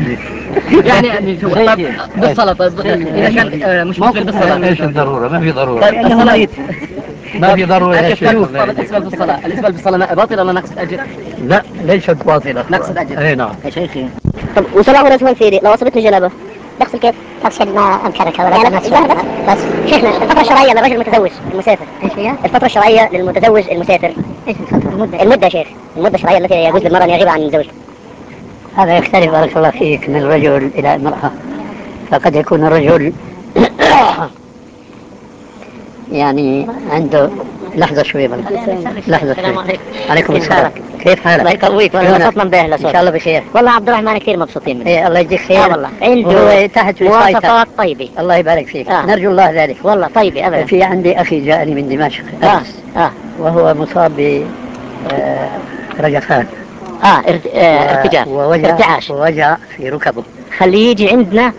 يعني بالصلاة. طيب إذا كان مش ممكن بالصلاة. ايش الضرورة؟ ما في ضرورة. طيب ما في ضرورة يا شيخ. الإسبال بالصلاة باطل ولا نقص أجر؟ لا ليست باطلة. نقص أجر. أي نعم. يا شيخي. طب وصلاة ورسول سيدي لو أصابتني جنابة بغسل كيف؟ أقصد ما أنكرك ولا يعني بس شيخنا الفترة الشرعية للرجل المتزوج المسافر إيش هي؟ الفترة الشرعية للمتزوج المسافر إيش الفترة؟ المدة يا شيخ المدة الشرعية التي يجوز للمرأة أن يغيب عن زوجته. هذا يختلف بارك الله فيك من الرجل إلى المرأة. فقد يكون الرجل يعني عنده لحظة شوية بل. لحظة شوية. عليكم السلام. كيف حالك؟ الله يقويك والله مبسوط من به إن شاء الله بخير. والله عبد الرحمن كثير مبسوطين منه. إيه الله يجزيك خير. والله عنده وهو تحت مواصفات طيبة. الله يبارك فيك. نرجو الله ذلك. والله طيبة أبدا. في عندي أخي جاءني من دمشق وهو مصاب ب رجفان. ارتجاف. ارتعاش. ووجع في ركبه. خليه يجي عندنا.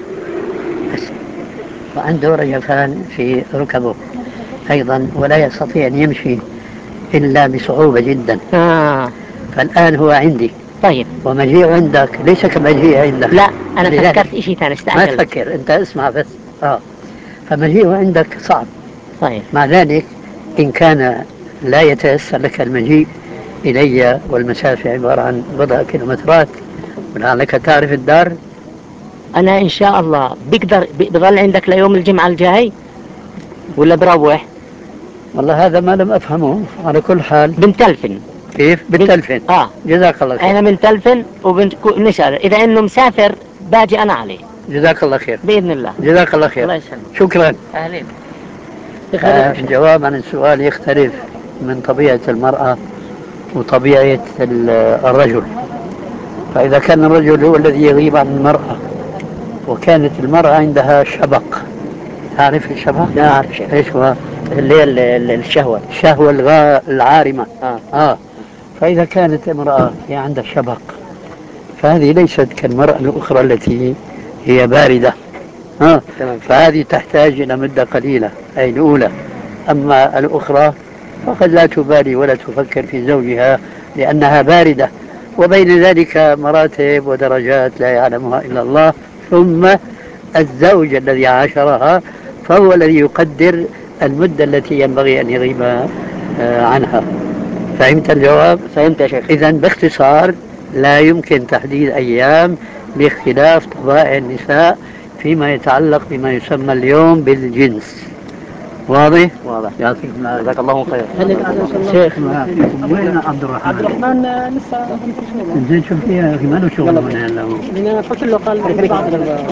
وعنده رجفان في ركبه أيضا ولا يستطيع أن يمشي إلا بصعوبة جدا. فالآن هو عندي. طيب. ومجيء عندك ليس كمجيء عندك. لا أنا فكرت شيء ثاني استعجل. ما تفكر أنت اسمع بس. فمجيء عندك صعب. طيب. مع ذلك إن كان لا يتيسر لك المجيء إلي والمسافة عبارة عن بضع كيلومترات ولعلك تعرف الدار. أنا إن شاء الله بقدر بظل عندك ليوم الجمعة الجاي ولا بروح؟ والله هذا ما لم أفهمه. على كل حال بنتلفن. كيف؟ بنتلفن. جزاك الله خير. أنا بنتلفن وبنسأل إذا إنه مسافر باجي أنا عليه. جزاك الله خير. بإذن الله. جزاك الله خير. الله يسلمك. شكرا. أهلين. الجواب عن السؤال يختلف من طبيعة المرأة وطبيعة الرجل. فإذا كان الرجل هو الذي يغيب عن المرأة وكانت المرأة عندها شبق. تعرف الشبق؟ لا أعرف شيء. إيش هو؟ اللي هي الشهوة. الشهوة العارمة. فإذا كانت امرأة هي عندها شبق فهذه ليست كالمرأة الأخرى التي هي باردة. فهذه تحتاج إلى مدة قليلة أي الأولى. أما الأخرى فقد لا تبالي ولا تفكر في زوجها لأنها باردة. وبين ذلك مراتب ودرجات لا يعلمها إلا الله. ثم الزوج الذي عاشرها فهو الذي يقدر المدة التي ينبغي أن يغيب عنها. فهمت الجواب؟ فهمت يا شيخ. إذن باختصار لا يمكن تحديد أيام باختلاف طبائع النساء فيما يتعلق بما يسمى اليوم بالجنس. واضح؟ واضح. يعطيك العافية. جزاك الله خير. شيخ وين عبد الرحمن؟ عبد الرحمن لسه زين شوف فيها يا أخي ما له شغل هنا إلا هو. أنا قلت له قال في بعض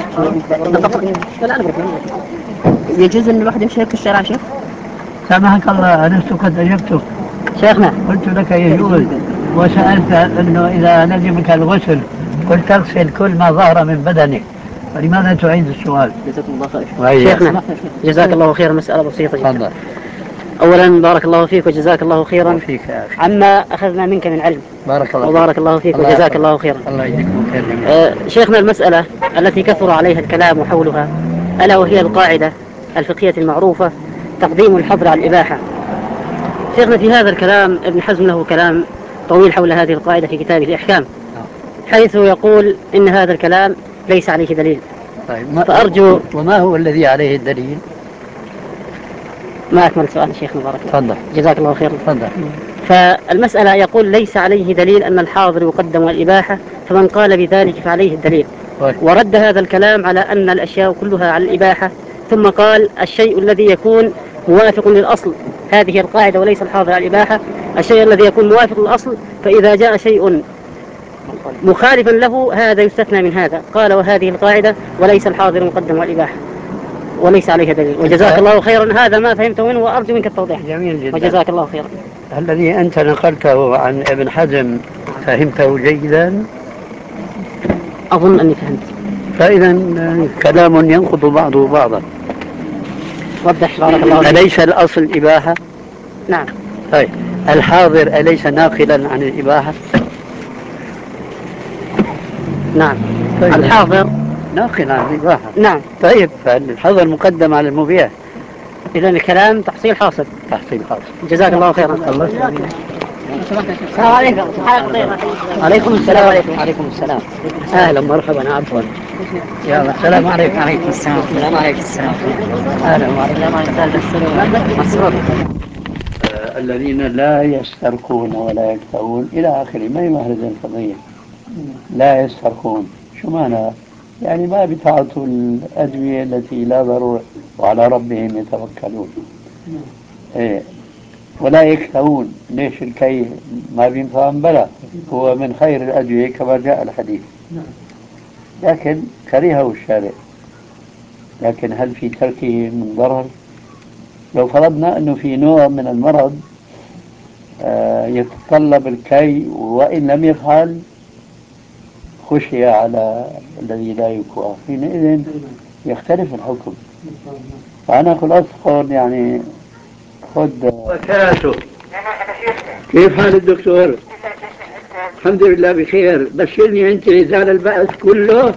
لا أنا يجوز أن الواحد يمشي في الشارع شيخ؟ سامحك الله ألست قد أجبتك شيخنا قلت لك يجوز وسألت أنه إذا لزمك الغسل قلت تغسل كل ما ظهر من بدنك فلماذا تعيد السؤال؟ جزاكم الله خير. شيخنا جزاك الله خيرا. مسألة بسيطة جدا. أولا بارك الله فيك وجزاك الله خيرا فيك يا أخي. عما أخذنا منك من علم. بارك الله وبارك الله فيك وجزاك الله خيرا. الله يجزيكم خير. شيخنا المسألة التي كثر عليها الكلام حولها ألا وهي القاعدة الفقهية المعروفة تقديم الحظر على الإباحة. شيخنا في هذا الكلام ابن حزم له كلام طويل حول هذه القاعدة في كتابه الإحكام حيث يقول إن هذا الكلام ليس عليه دليل. طيب فأرجو. وما هو الذي عليه الدليل؟ ما أكمل سؤال شيخ مبارك. تفضل. جزاك الله خير. تفضل. فالمسألة يقول ليس عليه دليل أن الحاضر يقدم الإباحة فمن قال بذلك فعليه الدليل. ورد هذا الكلام على أن الأشياء كلها على الإباحة ثم قال الشيء الذي يكون موافق للأصل هذه القاعدة وليس الحاضر على الإباحة. الشيء الذي يكون موافق للأصل فإذا جاء شيء مخالفا له هذا يستثنى من هذا. قال وهذه القاعدة وليس الحاضر مقدم على الإباحة وليس عليها دليل. وجزاك الله خيرا. هذا ما فهمته منه وأرجو منك التوضيح. جميل جدا. وجزاك الله خيرا. الذي أنت نقلته عن ابن حزم فهمته جيدا؟ أظن أني فهمت. فإذا كلام ينقض بعضه بعضا. وضح بارك الله فيك. أليس الأصل الإباحة؟ نعم. طيب الحاضر أليس ناقلا عن الإباحة؟ نعم. طيب. الحاضر ناقل عن الإباحة. نعم. طيب فالحظر مقدم على المبيح. إذا الكلام تحصيل حاصل. تحصيل حاصل. جزاك الله خيرا. الله السلام عليكم. عليكم السلام. عليكم السلام. أهلا مرحبا عفوا. يلا السلام عليكم. عليكم السلام. السلام عليكم. السلام. أهلا مرحبا. السلام عليكم. الذين لا يسترقون ولا يكتوون إلى آخره، ما هي مهرجة القضية. لا يسترقون شو معنى؟ يعني ما بتعطوا الأدوية التي لا ضرورة وعلى ربهم يتوكلون. إيه. ولا يكتوون، ليش الكي ما بينفهم؟ بلى هو من خير الأدوية كما جاء الحديث، لكن كرهه الشارع. لكن هل في تركه من ضرر؟ لو فرضنا أنه في نوع من المرض يتطلب الكي وإن لم يفعل خشي على الذي لا يكوى، حينئذ يختلف الحكم. فأنا خلاص قول يعني خذ وكاته. كيف حال الدكتور؟ الحمد لله بخير. بشرني أنت إزالة البأس كله.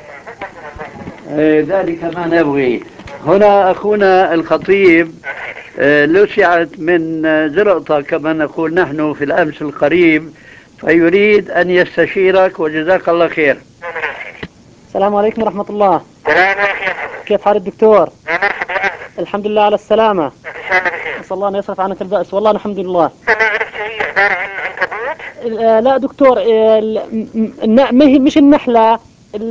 ذلك ما نبغي. هنا أخونا الخطيب لسعت من زرقطة كما نقول نحن في الأمس القريب، فيريد أن يستشيرك وجزاك الله خير. السلام عليكم ورحمة الله. كيف حال الدكتور؟ الحمد لله على السلامة. نسأل الله أن يصرف عنك البأس. والله الحمد لله. لا دكتور، مش النحلة،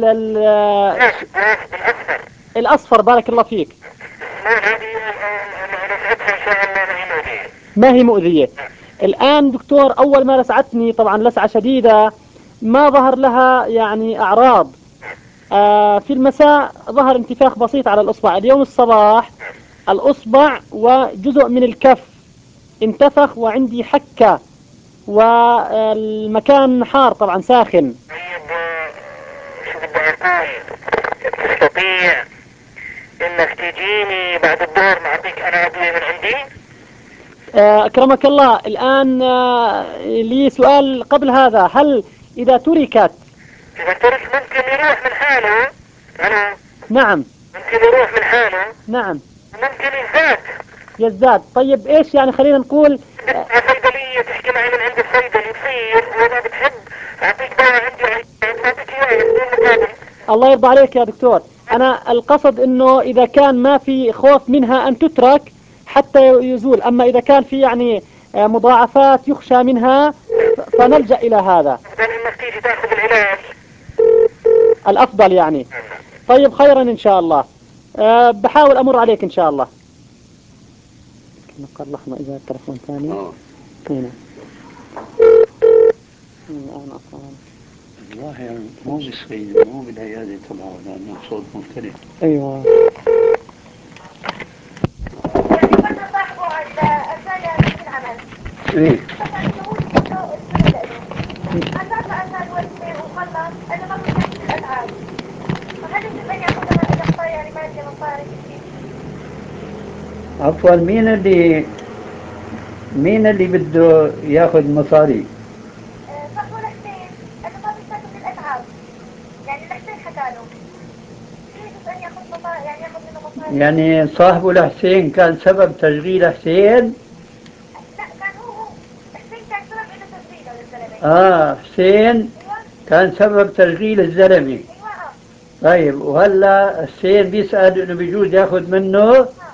الأصفر. بارك الله فيك. ما هي مؤذية الآن دكتور. أول ما لسعتني طبعا لسعة شديدة، ما ظهر لها يعني أعراض. في المساء ظهر انتفاخ بسيط على الأصبع. اليوم الصباح الأصبع وجزء من الكف انتفخ وعندي حكة، والمكان حار طبعا ساخن. تستطيع انك تجيني بعد الظهر نعطيك انا ادوية من عندي؟ أكرمك الله. الآن لي سؤال قبل هذا. هل إذا ترك ممكن يروح من حاله؟ نعم ممكن يروح من حاله؟ نعم ممكن يزداد. طيب إيش يعني خلينا نقول صيدلية تحكي معي من عند الصيدلي يصير، وإذا بتحب أعطيك دواء عندي أعطيك إياه بدون مقابل. الله يرضى عليك يا دكتور. أنا القصد إنه إذا كان ما في خوف منها أن تترك حتى يزول، أما إذا كان في يعني مضاعفات يخشى منها فنلجأ إلى هذا. إنك تيجي تأخذ العلاج الأفضل يعني. طيب خيرا إن شاء الله. بحاول أمر عليك إن شاء الله. نقر لحظة إذا التلفون ثاني. هنا الآن أصلا والله يعني مو بالصيد مو بالعيادة تبعه لأنه صوت مختلف. أيوة. إيه. عفوا مين اللي بده ياخذ مصاري؟ صاحبه الحسين أنا ما بيستاهل من الأتعاب، يعني الحسين حكى له يجوز أن ياخذ مصاري، يعني ياخذ منه مصاري. يعني صاحبه الحسين كان سبب تشغيل حسين؟ لا كان هو حسين كان سبب إنه تشغيله للزلمة. حسين أيوة. كان سبب تشغيل الزلمة. أيوة. طيب وهلا حسين بيسأل إنه بيجوز ياخذ منه؟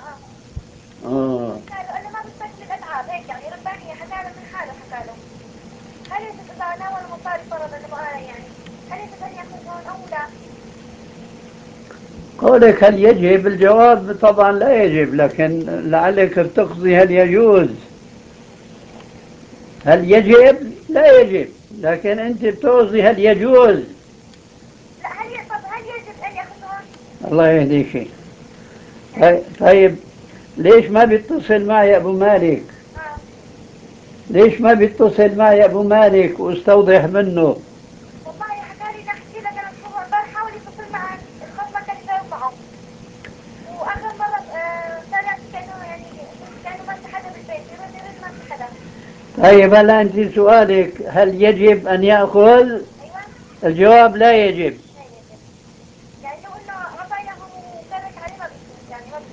قال له أنا ما بستاهل من الأتعاب هيك يعني ربانية، حكى له من حاله حكى له. هل يجوز إذا ناول مصاري فرضا يعني هل يجوز أن ياخذ أو لا؟ قولك هل يجب؟ الجواب طبعا لا يجب، لكن لعلك بتقضي هل يجوز. هل يجب؟ لا يجب، لكن أنت بتقضي هل يجوز. لا هل يجب أن ياخذون؟ الله يهديك. طيب ليش ما بيتصل معي يا أبو مالك؟ ليش ما بيتصل معي يا أبو مالك واستوضح منه؟ والله حكى لي نحكي لك أنا شو امبارح حاول يتصل معك، الخط ما كان يجاوب معه، وآخر مرة طلع كأنه ما في حدا بالبيت، يرد ما في حدا. طيب هلا أنت سؤالك هل يجب أن يأخذ؟ أيوة. الجواب لا يجب. يعني لو إنه عطاياه وكانت عليه ما بيصير، يعني ما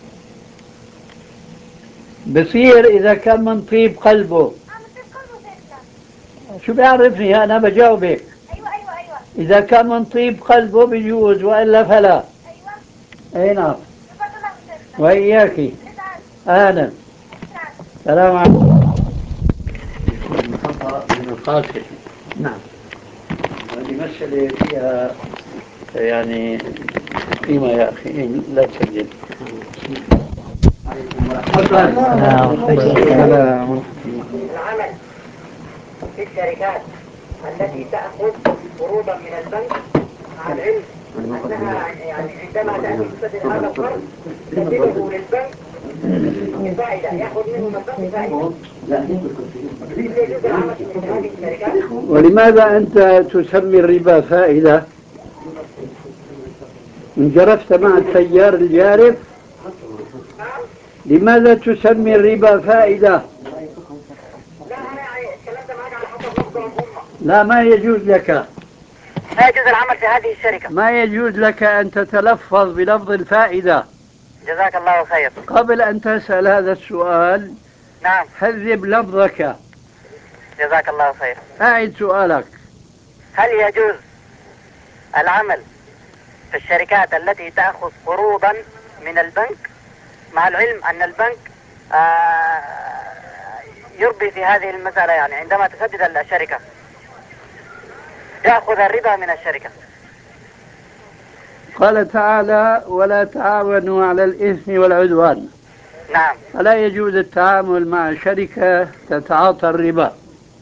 بيصير. بصير إذا كان من طيب قلبه. من طيب قلبه زيتنا. شو بيعرفني أنا بجاوبك. أيوة. إذا كان من طيب قلبه بيجوز وإلا فلا. أيوة. أي نعم. وإياكي. أهلا. السلام عليكم. يكون خطأ من القاتل. نعم. هذه مسألة فيها يعني قيمة يا أخي، لا تسجل. العمل في الشركات التي تأخذ قروضا من البنك مع العلم أنها يعني عندما تأتي تسدد هذا القرض تسدده للبنك بفائدة، يأخذ منهم البنك فائدة. يجوز العمل في هذه الشركات. ولماذا أنت تسمي الربا فائدة؟ إن جرفت مع التيار الجارف لماذا تسمي الربا فائدة؟ لا، ما يجوز لك. لا يجوز العمل في هذه الشركة. ما يجوز لك أن تتلفظ بلفظ الفائدة. جزاك الله خير. قبل أن تسأل هذا السؤال نعم حذب لفظك. جزاك الله خير. أعد سؤالك. هل يجوز العمل في الشركات التي تأخذ قروضا من البنك مع العلم أن البنك يربي في هذه المسألة، يعني عندما تسدد الشركة يأخذ الربا من الشركة؟ قال تعالى ولا تعاونوا على الإثم والعدوان. نعم. فلا يجوز التعامل مع شركة تتعاطى الربا.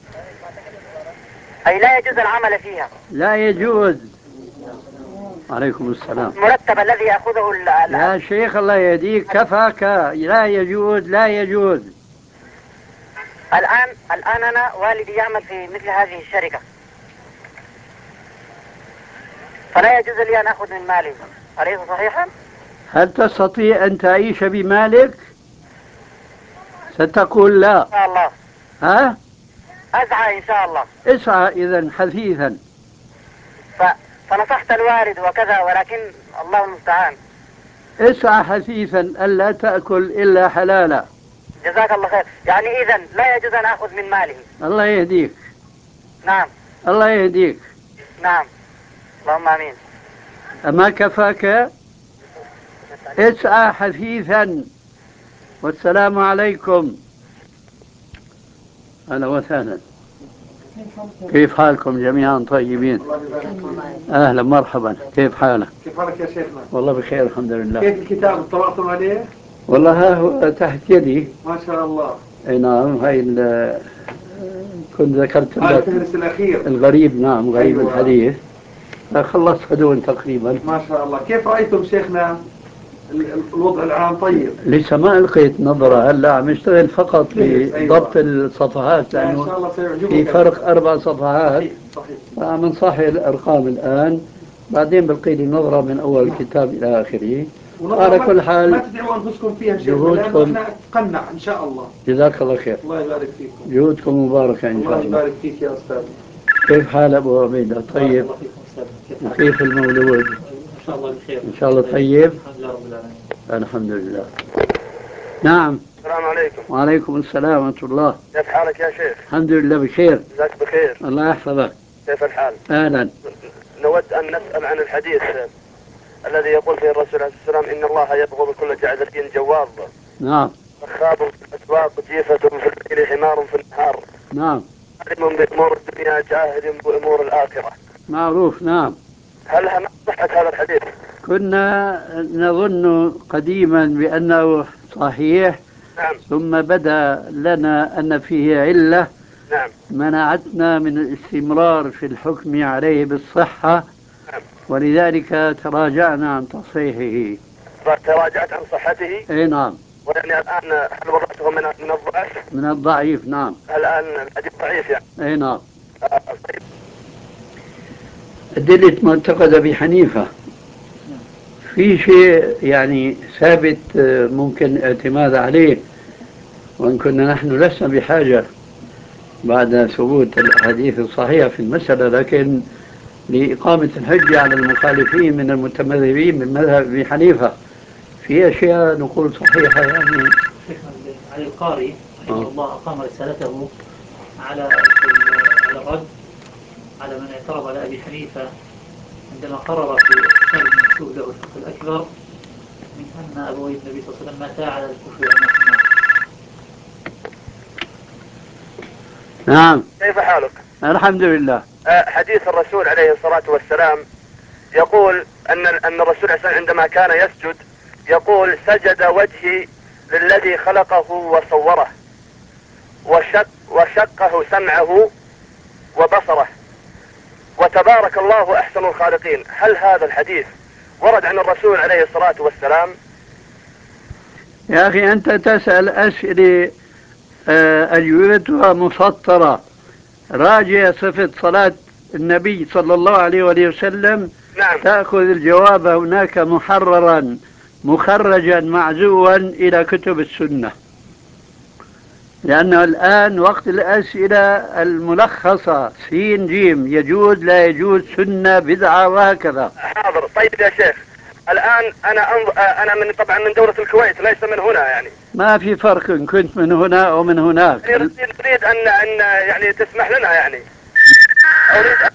أي لا يجوز العمل فيها. لا يجوز. عليكم السلام. المرتب الذي يأخذه يا شيخ الله يهديك كفاك. لا يجوز لا يجوز. الآن أنا والدي يعمل في مثل هذه الشركة، فلا يجوز لي أن أخذ من مالي، أليس صحيحا؟ هل تستطيع أن تعيش بمالك؟ ستقول لا. إن شاء الله. ها؟ أسعى إن شاء الله. اسعى إذا حثيثا. فنصحت الوالد وكذا، ولكن الله المستعان. اسعى حثيثا ألا تأكل إلا حلالا. جزاك الله خير. يعني إذن لا يجوز أن أخذ من ماله. الله يهديك. نعم. الله يهديك. نعم. اللهم آمين. أما كفاك؟ اسعى حثيثا. والسلام عليكم. أهلا وسهلا. كيف حالكم جميعا؟ طيبين؟ أهلا مرحبا. كيف حالك؟ كيف حالك يا شيخنا؟ والله بخير الحمد لله. كيف الكتاب اطلعتم عليه؟ والله ها هو تحت يدي. ما شاء الله. اي نعم. هاي كنت ذكرت لك الفهرس الأخير. الغريب. نعم غريب. أيوة. الحديث خلصت هدول تقريبا. ما شاء الله. كيف رأيتم شيخنا الوضع العام؟ طيب لسه ما ألقيت نظرة. هلا عم اشتغل فقط بضبط الصفحات لأنه في فرق 4 صفحات. صحيح. عم نصحح الأرقام الآن، بعدين بلقي لي نظرة من أول الكتاب إلى آخره. على كل حال ما تدعوا أنفسكم فيها شيخنا، لأنه احنا نتقنع إن شاء الله. جزاك الله خير. الله يبارك فيكم. جهودكم مباركة إن شاء الله. الله يبارك فيك يا أستاذ. كيف حال أبو عبيدة؟ طيب. وكيف المولود؟ إن شاء الله بخير. إن شاء الله طيب. الحمد لله رب العالمين. الحمد لله. نعم. السلام عليكم. وعليكم السلام ورحمة الله. كيف حالك يا شيخ؟ الحمد لله بخير. جزاك بخير. الله يحفظك. كيف الحال؟ أهلا. نود أن نسأل عن الحديث الذي يقول فيه الرسول عليه السلام إن الله يبغض كل جعدري جواظ. نعم. رخاب في الأسواق، جيفة في الليل، حمار في النهار. نعم. علم بأمور الدنيا، جاهل بأمور الآخرة. معروف. نعم. هل صحة هذا الحديث؟ كنا نظن قديما بأنه صحيح. نعم. ثم بدا لنا أن فيه علة. نعم. منعتنا من الاستمرار في الحكم عليه بالصحة. نعم. ولذلك تراجعنا عن تصحيحه. تراجعت عن صحته؟ اي نعم. ويعني الآن هل وضعته من الضعف؟ من الضعيف. نعم. الآن الحديث ضعيف يعني. اي نعم. طيب. أدلة معتقد أبي حنيفة في شيء يعني ثابت ممكن الاعتماد عليه، وإن كنا نحن لسنا بحاجة بعد ثبوت الأحاديث الصحيحة في المسألة، لكن لإقامة الحجة على المخالفين من المتمذهبين من مذهب أبي حنيفة في أشياء نقول صحيحة. يعني علي القاري رحمه الله أقام رسالته على الرد على من اعترض على أبي حنيفة عندما قرر في الكتاب المنسوب له الفقه الأكبر من أن أبوي النبي صلى الله عليه وسلم ماتا على الكفر والنار. نعم. كيف حالك؟ الحمد لله. حديث الرسول عليه الصلاة والسلام يقول أن الرسول عليه الصلاة عندما كان يسجد يقول سجد وجهي للذي خلقه وصوره وشقه سمعه وبصره وتبارك الله أحسن الخالقين. هل هذا الحديث ورد عن الرسول عليه الصلاة والسلام؟ يا أخي أنت تسأل أسئلة أجوبتها مسطرة. راجع صفة صلاة النبي صلى الله عليه وآله وسلم. نعم. تأخذ الجواب هناك محررا مخرجا معزوا إلى كتب السنة، لأنه الآن وقت الأسئلة الملخصة سين جيم، يجوز لا يجوز، سنة بدعة وهكذا. حاضر. طيب يا شيخ، الآن أنا طبعا من دولة الكويت، ليس من هنا يعني. ما في فرق إن كنت من هنا أو من هناك. نريد أن يعني تسمح لنا يعني. أريد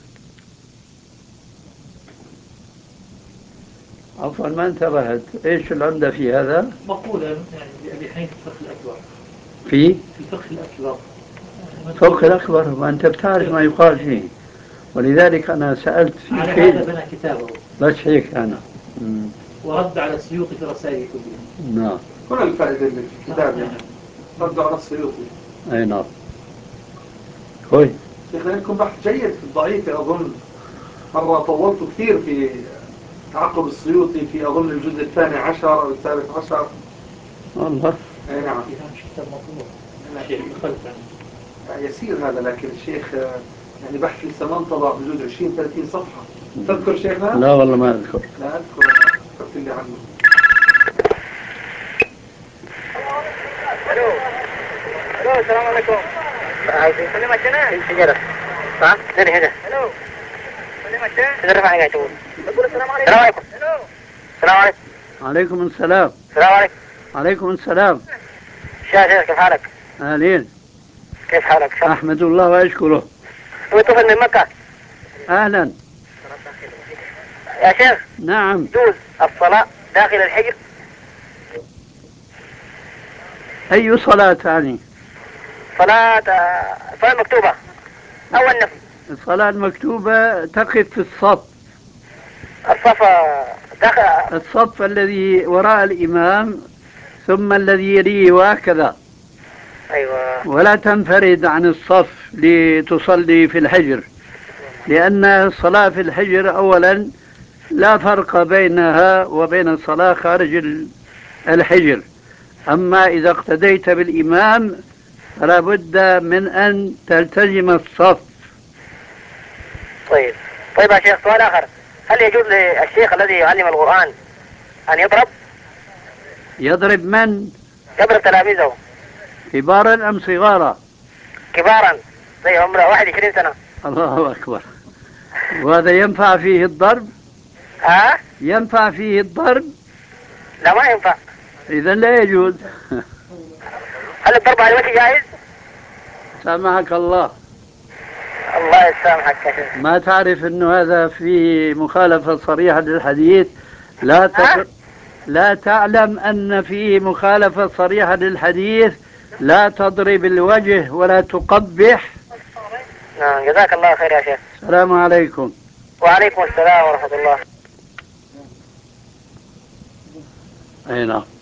عفوا ما انتبهت، ايش العمدة في هذا؟ مقولة يعني لأبي حنيفة الفقه الأكبر. في الفقه الأكبر. الفقه الأكبر، وأنت بتعرف ما يقال فيه، ولذلك أنا سألت في على شيء. هذا بنى كتابه. بس هيك أنا. ورد على السيوطي في رسائله كلها. نعم. كل الفائدة اللي في الكتاب يعني رد على السيوطي. أي نعم. كويس. شيخنا لكم بحث جيد في الضعيف أظن، مرة طولت كثير في تعقب السيوطي في أظن الجزء الثاني عشر أو الثالث عشر. والله. أي نعم. كتاب مطلوب. الشيخ دخلت عنه. يسير هذا، لكن الشيخ يعني بحث لسه ما انتظر بجوز 20-30 صفحة. تذكر شيخنا؟ لا والله ما أذكر. لا أذكر، أنا فكرت اللي عنه. الو السلام عليكم. سلمك هنا في الشجرة. ها؟ هنا هنا. الو سلمك هنا. تدرب على قاعد تقول. بقول السلام عليكم. السلام عليكم. الو السلام عليكم. عليكم السلام. السلام عليكم. عليكم السلام. شاهد كيف حالك؟ أهلين. كيف حالك؟ أحمد الله وأشكره. هو طفل من مكة. أهلا. يا شيخ. نعم. يجوز الصلاة داخل الحجر؟ أي صلاة يعني؟ صلاة مكتوبة أو النفل. الصلاة المكتوبة تقف في الصف. الصف داخل الصف الذي وراء الإمام ثم الذي يليه وهكذا. أيوة. ولا تنفرد عن الصف لتصلي في الحجر، لأن الصلاة في الحجر أولا لا فرق بينها وبين الصلاة خارج الحجر. أما إذا اقتديت بالإمام فلا بد من أن تلتزم الصف. طيب يا شيخ، سؤال آخر، هل يجوز للشيخ الذي يعلم القرآن أن يضرب؟ يضرب من؟ يضرب تلاميذه. كبارا أم صغارا؟ كبارا زي عمره 21 سنة. الله أكبر. وهذا ينفع فيه الضرب؟ ينفع فيه الضرب؟ لا ما ينفع. إذا لا يجوز. هل الضرب على الوجه جائز؟ سامحك الله. الله يسامحك يا شيخ. ما تعرف أنه هذا فيه مخالفة صريحة للحديث؟ لا تعلم أن فيه مخالفة صريحة للحديث؟ لا تضرب الوجه ولا تقبح. نعم جزاك الله خير يا شيخ. السلام عليكم. وعليكم السلام ورحمة الله. أي نعم.